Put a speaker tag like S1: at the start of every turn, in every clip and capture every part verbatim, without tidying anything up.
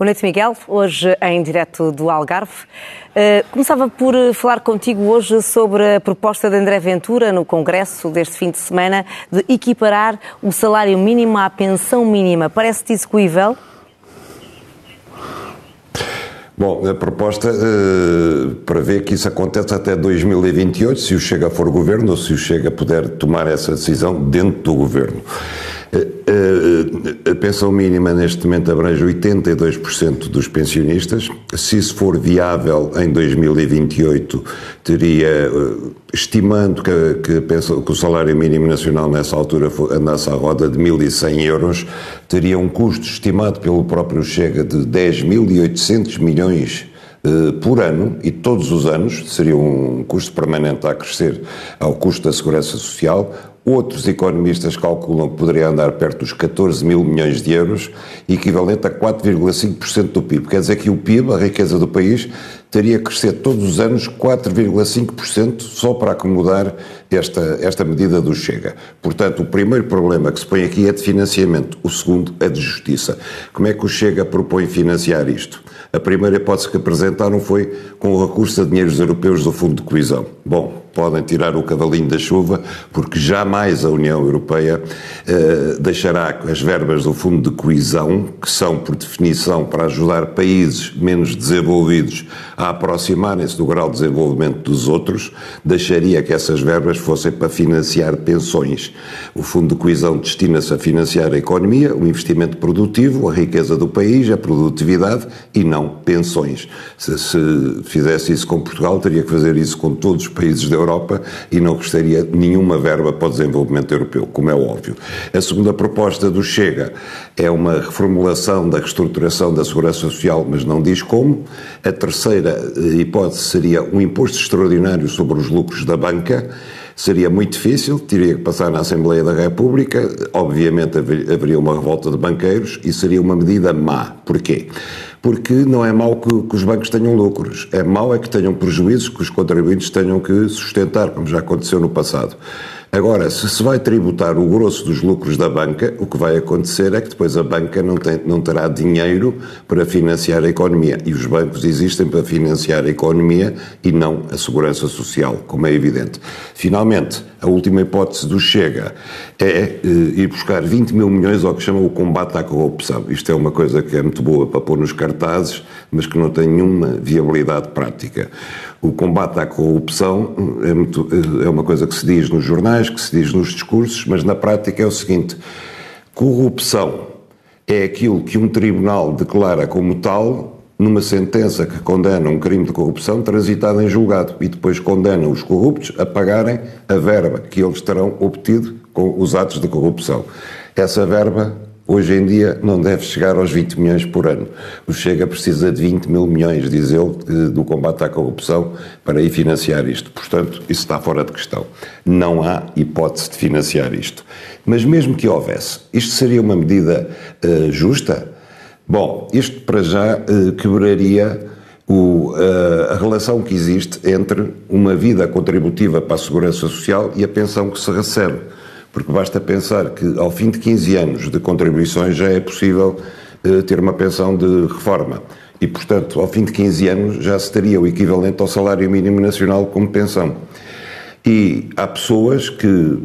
S1: Boa noite, Miguel. Hoje em direto do Algarve. Uh, começava por falar contigo hoje sobre a proposta de André Ventura no Congresso deste fim de semana de equiparar o salário mínimo à pensão mínima. Parece-te execuível?
S2: Bom, a proposta uh, prevê que isso aconteça até dois mil e vinte e oito, se o Chega for governo ou se o Chega puder tomar essa decisão dentro do governo. A pensão mínima neste momento abrange oitenta e dois por cento dos pensionistas. Se isso for viável em dois mil e vinte e oito, teria, estimando que, que, penso, que o salário mínimo nacional nessa altura andasse à roda de mil e cem euros, teria um custo estimado pelo próprio Chega de dez mil e oitocentos milhões por ano, e todos os anos seria um custo permanente a crescer ao custo da Segurança Social. Outros economistas calculam que poderia andar perto dos catorze mil milhões de euros, equivalente a quatro vírgula cinco por cento do P I B. Quer dizer que o P I B, a riqueza do país, teria que crescer todos os anos quatro vírgula cinco por cento só para acomodar esta, esta medida do Chega. Portanto, o primeiro problema que se põe aqui é de financiamento, o segundo é de justiça. Como é que o Chega propõe financiar isto? A primeira hipótese que apresentaram foi com o recurso a dinheiros europeus do Fundo de Coesão. Bom, podem tirar o cavalinho da chuva, porque jamais a União Europeia eh, deixará as verbas do Fundo de Coesão, que são, por definição, para ajudar países menos desenvolvidos a aproximarem-se do grau de desenvolvimento dos outros, deixaria que essas verbas fossem para financiar pensões. O Fundo de Coesão destina-se a financiar a economia, o investimento produtivo, a riqueza do país, a produtividade e não pensões. Se, se fizesse isso com Portugal, teria que fazer isso com todos os países da Europa e não gostaria nenhuma verba para o desenvolvimento europeu, como é óbvio. A segunda proposta do Chega é uma reformulação da reestruturação da Segurança Social, mas não diz como. A terceira hipótese seria um imposto extraordinário sobre os lucros da banca. Seria muito difícil, teria que passar na Assembleia da República, obviamente haveria uma revolta de banqueiros e seria uma medida má. Porquê? Porque não é mau que, que os bancos tenham lucros, é mau é que tenham prejuízos que os contribuintes tenham que sustentar, como já aconteceu no passado. Agora, se se vai tributar o grosso dos lucros da banca, o que vai acontecer é que depois a banca não, tem, não terá dinheiro para financiar a economia. E os bancos existem para financiar a economia e não a segurança social, como é evidente. Finalmente, a última hipótese do Chega é eh, ir buscar vinte mil milhões ao que chamam o combate à corrupção. Isto é uma coisa que é muito boa para pôr nos cartazes, mas que não tem nenhuma viabilidade prática. O combate à corrupção é, muito, é uma coisa que se diz nos jornais, que se diz nos discursos, mas na prática é o seguinte: corrupção é aquilo que um tribunal declara como tal numa sentença que condena um crime de corrupção transitado em julgado e depois condena os corruptos a pagarem a verba que eles terão obtido com os atos de corrupção. Essa verba, hoje em dia, não deve chegar aos vinte milhões por ano. O Chega precisa de vinte mil milhões, diz ele, do combate à corrupção para ir financiar isto. Portanto, isso está fora de questão. Não há hipótese de financiar isto. Mas mesmo que houvesse, isto seria uma medida uh, justa? Bom, isto para já uh, quebraria o, uh, a relação que existe entre uma vida contributiva para a Segurança Social e a pensão que se recebe. Porque basta pensar que ao fim de quinze anos de contribuições já é possível uh, ter uma pensão de reforma. E, portanto, ao fim de quinze anos já se teria o equivalente ao salário mínimo nacional como pensão. E há pessoas que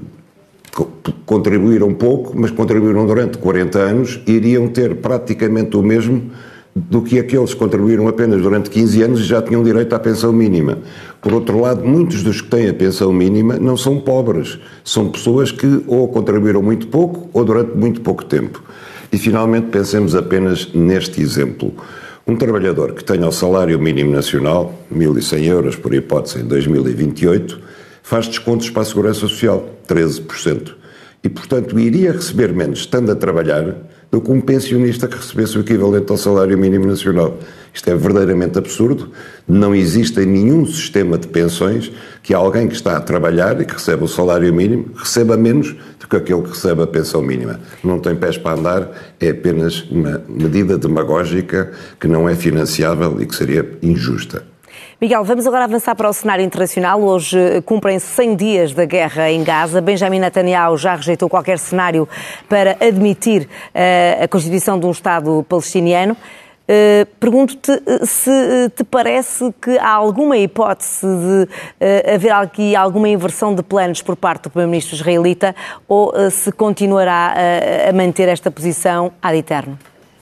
S2: contribuíram pouco, mas contribuíram durante quarenta anos e iriam ter praticamente o mesmo do que aqueles que contribuíram apenas durante quinze anos e já tinham direito à pensão mínima. Por outro lado, muitos dos que têm a pensão mínima não são pobres, são pessoas que ou contribuíram muito pouco ou durante muito pouco tempo. E finalmente pensemos apenas neste exemplo. Um trabalhador que tenha o salário mínimo nacional, mil e cem euros por hipótese em dois mil e vinte e oito, faz descontos para a Segurança Social, treze por cento. E, portanto, iria receber menos estando a trabalhar do que um pensionista que recebesse o equivalente ao salário mínimo nacional. Isto é verdadeiramente absurdo. Não existe em nenhum sistema de pensões que alguém que está a trabalhar e que recebe o salário mínimo receba menos do que aquele que recebe a pensão mínima. Não tem pés para andar, é apenas uma medida demagógica que não é financiável e que seria injusta.
S1: Miguel, vamos agora avançar para o cenário internacional. Hoje cumprem-se cem dias da guerra em Gaza. Benjamin Netanyahu já rejeitou qualquer cenário para admitir uh, a constituição de um Estado palestiniano. Pergunto-te se te parece que há alguma hipótese de haver aqui alguma inversão de planos por parte do primeiro-ministro israelita ou se continuará a manter esta posição ad eterno.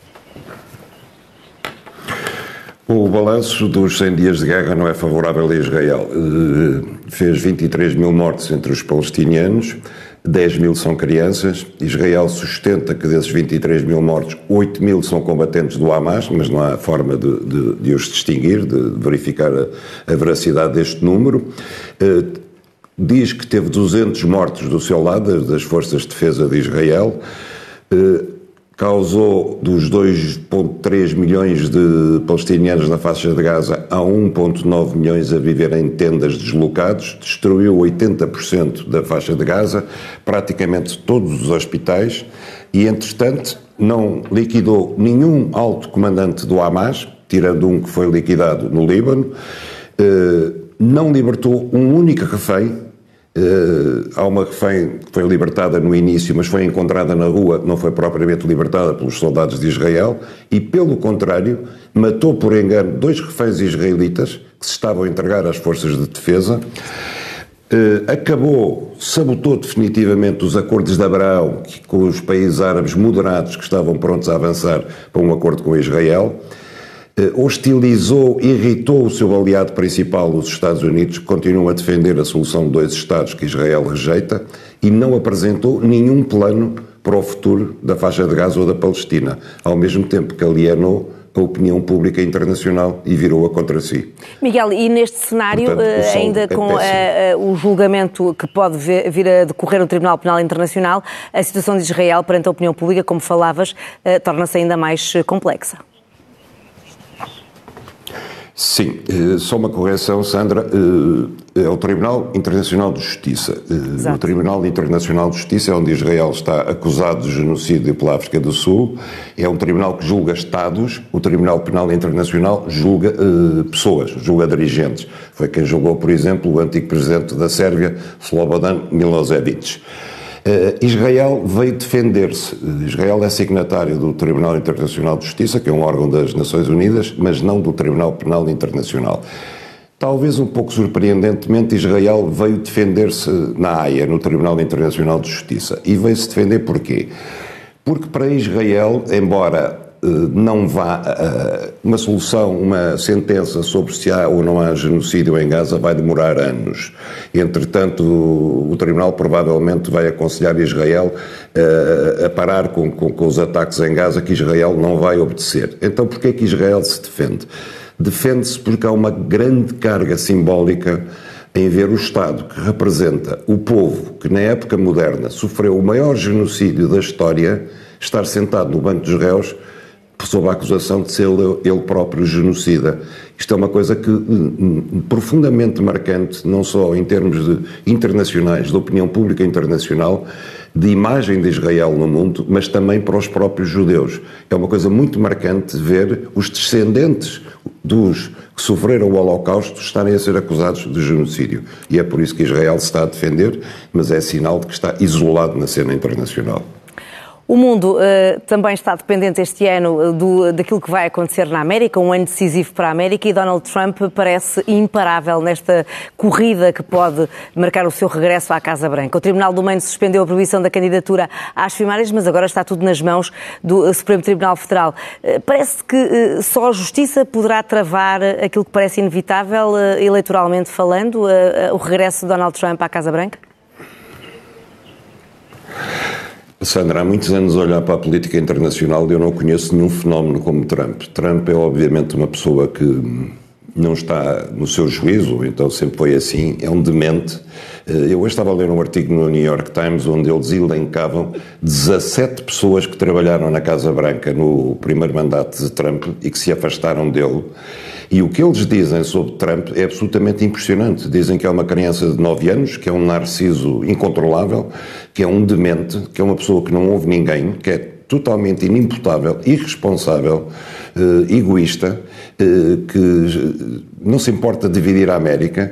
S2: O balanço dos cem dias de guerra não é favorável a Israel. Fez vinte e três mil mortes entre os palestinianos, dez mil são crianças. Israel sustenta que desses vinte e três mil mortos, oito mil são combatentes do Hamas, mas não há forma de, de, de os distinguir, de verificar a, a veracidade deste número. Diz que teve duzentos mortos do seu lado, das forças de defesa de Israel. Causou dos dois vírgula três milhões de palestinianos na faixa de Gaza a um vírgula nove milhões a viver em tendas deslocados, destruiu oitenta por cento da faixa de Gaza, praticamente todos os hospitais e, entretanto, não liquidou nenhum alto comandante do Hamas, tirando um que foi liquidado no Líbano, não libertou um único refém. Uh, há uma refém que foi libertada no início, mas foi encontrada na rua, não foi propriamente libertada pelos soldados de Israel, e pelo contrário, matou por engano dois reféns israelitas que se estavam a entregar às forças de defesa, uh, acabou, sabotou definitivamente os acordos de Abraão com os países árabes moderados que estavam prontos a avançar para um acordo com Israel, hostilizou, irritou o seu aliado principal, os Estados Unidos, que continuam a defender a solução de dois Estados que Israel rejeita, e não apresentou nenhum plano para o futuro da faixa de Gaza ou da Palestina, ao mesmo tempo que alienou a opinião pública internacional e virou-a contra si.
S1: Miguel, e neste cenário, Portanto, ainda é com a, a, o julgamento que pode vir a decorrer no Tribunal Penal Internacional, a situação de Israel perante a opinião pública, como falavas, torna-se ainda mais complexa.
S2: Sim, só uma correção, Sandra, é o Tribunal Internacional de Justiça. Exato. O Tribunal Internacional de Justiça é onde Israel está acusado de genocídio pela África do Sul, é um tribunal que julga Estados, o Tribunal Penal Internacional julga uh, pessoas, julga dirigentes. Foi quem julgou, por exemplo, o antigo presidente da Sérvia, Slobodan Milosevic. Uh, Israel veio defender-se. Israel é signatário do Tribunal Internacional de Justiça, que é um órgão das Nações Unidas, mas não do Tribunal Penal Internacional. Talvez um pouco surpreendentemente, Israel veio defender-se na Haia, no Tribunal Internacional de Justiça. E veio-se defender porquê? Porque para Israel, embora não vá uma solução, uma sentença sobre se há ou não há genocídio em Gaza vai demorar anos. Entretanto, o Tribunal provavelmente vai aconselhar Israel a parar com, com, com os ataques em Gaza, que Israel não vai obedecer. Então, porquê é que Israel se defende? Defende-se porque há uma grande carga simbólica em ver o Estado que representa o povo que na época moderna sofreu o maior genocídio da história estar sentado no banco dos réus sob a acusação de ser ele próprio genocida. Isto é uma coisa que profundamente marcante, não só em termos de internacionais, de opinião pública internacional, de imagem de Israel no mundo, mas também para os próprios judeus. É uma coisa muito marcante ver os descendentes dos que sofreram o Holocausto estarem a ser acusados de genocídio. E é por isso que Israel se está a defender, mas é sinal de que está isolado na cena internacional.
S1: O mundo uh, também está dependente este ano do, daquilo que vai acontecer na América, um ano decisivo para a América, e Donald Trump parece imparável nesta corrida que pode marcar o seu regresso à Casa Branca. O Tribunal do Maine suspendeu a proibição da candidatura às primárias, mas agora está tudo nas mãos do Supremo Tribunal Federal. Uh, parece que uh, só a Justiça poderá travar aquilo que parece inevitável, uh, eleitoralmente falando, uh, uh, o regresso de Donald Trump à Casa Branca?
S2: Sandra, há muitos anos a olhar para a política internacional e eu não conheço nenhum fenómeno como Trump. Trump é obviamente uma pessoa que não está no seu juízo, então sempre foi assim, é um demente. Eu hoje estava a ler um artigo no New York Times onde eles elencavam dezassete pessoas que trabalharam na Casa Branca no primeiro mandato de Trump e que se afastaram dele. E o que eles dizem sobre Trump é absolutamente impressionante. Dizem que é uma criança de nove anos, que é um narciso incontrolável, que é um demente, que é uma pessoa que não ouve ninguém, que é totalmente inimputável, irresponsável, eh, egoísta, eh, que não se importa de dividir a América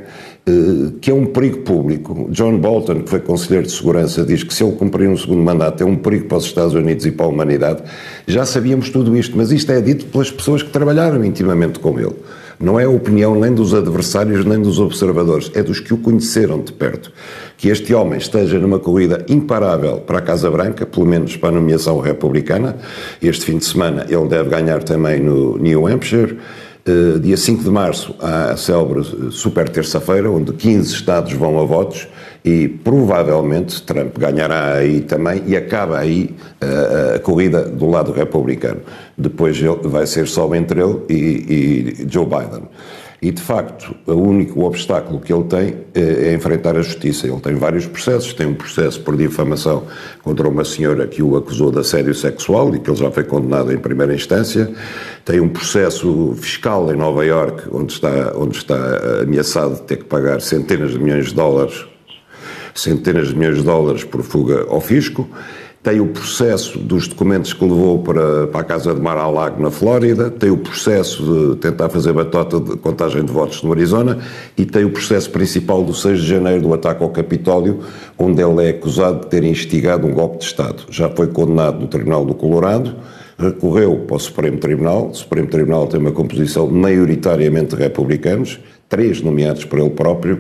S2: que é um perigo público. John Bolton, que foi Conselheiro de Segurança, diz que se ele cumprir um segundo mandato é um perigo para os Estados Unidos e para a humanidade. Já sabíamos tudo isto, mas isto é dito pelas pessoas que trabalharam intimamente com ele. Não é a opinião nem dos adversários nem dos observadores, é dos que o conheceram de perto. Que este homem esteja numa corrida imparável para a Casa Branca, pelo menos para a nomeação republicana. Este fim de semana ele deve ganhar também no New Hampshire. Uh, dia cinco de março há a célebre super terça-feira, onde quinze estados vão a votos e provavelmente Trump ganhará aí também e acaba aí uh, a corrida do lado republicano. Depois ele, vai ser só entre ele e, e Joe Biden. E, de facto, o único obstáculo que ele tem é enfrentar a justiça. Ele tem vários processos. Tem um processo por difamação contra uma senhora que o acusou de assédio sexual e que ele já foi condenado em primeira instância. Tem um processo fiscal em Nova Iorque, onde está, onde está ameaçado de ter que pagar centenas de milhões de dólares, centenas de milhões de dólares por fuga ao fisco. Tem o processo dos documentos que levou para, para a Casa de Mar-a-Lago, na Flórida, tem o processo de tentar fazer batota de contagem de votos no Arizona e tem o processo principal do seis de janeiro, do ataque ao Capitólio, onde ele é acusado de ter instigado um golpe de Estado. Já foi condenado no Tribunal do Colorado, recorreu para o Supremo Tribunal. O Supremo Tribunal tem uma composição maioritariamente de republicanos, três nomeados por ele próprio,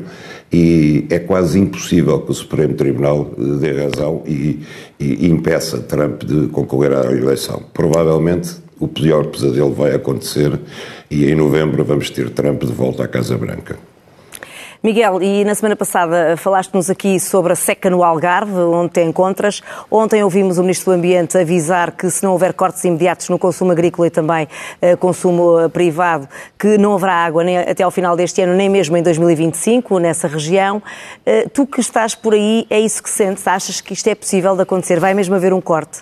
S2: e é quase impossível que o Supremo Tribunal dê razão e, e, e impeça Trump de concorrer à eleição. Provavelmente o pior pesadelo vai acontecer e em novembro vamos ter Trump de volta à Casa Branca.
S1: Miguel, e na semana passada falaste-nos aqui sobre a seca no Algarve, onde te encontras. Ontem ouvimos o Ministro do Ambiente avisar que se não houver cortes imediatos no consumo agrícola e também uh, consumo uh, privado, que não haverá água nem até ao final deste ano, nem mesmo em dois mil e vinte e cinco, nessa região. Uh, tu que estás por aí, é isso que sentes? Achas que isto é possível de acontecer? Vai mesmo haver um corte?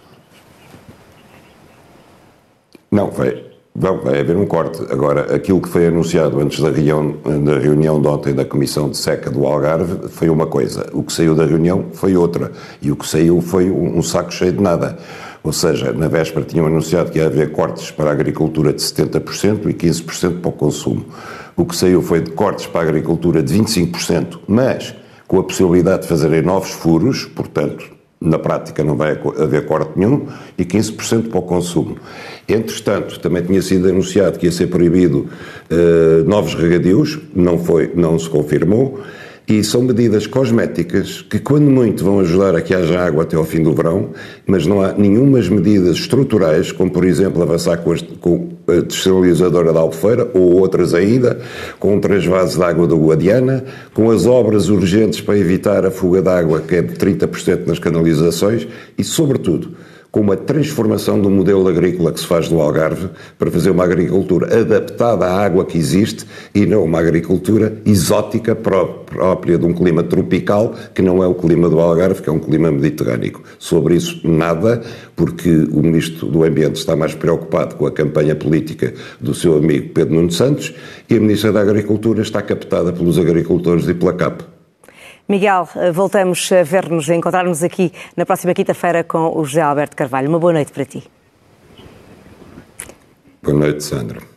S2: Não, vai... Não, vai haver um corte. Agora, aquilo que foi anunciado antes da reunião, da reunião de ontem da Comissão de Seca do Algarve foi uma coisa. O que saiu da reunião foi outra. E o que saiu foi um, um saco cheio de nada. Ou seja, na véspera tinham anunciado que ia haver cortes para a agricultura de setenta por cento e quinze por cento para o consumo. O que saiu foi de cortes para a agricultura de vinte e cinco por cento, mas com a possibilidade de fazerem novos furos, portanto, na prática não vai haver corte nenhum, e quinze por cento para o consumo. Entretanto, também tinha sido anunciado que ia ser proibido uh, novos regadios, não foi, não se confirmou, e são medidas cosméticas que, quando muito, vão ajudar a que haja água até ao fim do verão, mas não há nenhumas medidas estruturais, como, por exemplo, avançar com, este, com a dessalinisadora da Albufeira, ou outras ainda, com um transvase de água da Guadiana, com as obras urgentes para evitar a fuga de água, que é de trinta por cento nas canalizações, e, sobretudo, com uma transformação do modelo agrícola que se faz no Algarve para fazer uma agricultura adaptada à água que existe e não uma agricultura exótica própria de um clima tropical que não é o clima do Algarve, que é um clima mediterrâneo. Sobre isso, nada, porque o Ministro do Ambiente está mais preocupado com a campanha política do seu amigo Pedro Nuno Santos e a Ministra da Agricultura está captada pelos agricultores e pela C A P.
S1: Miguel, voltamos a ver-nos, a encontrar-nos aqui na próxima quinta-feira com o José Alberto Carvalho. Uma boa noite para ti.
S2: Boa noite, Sandra.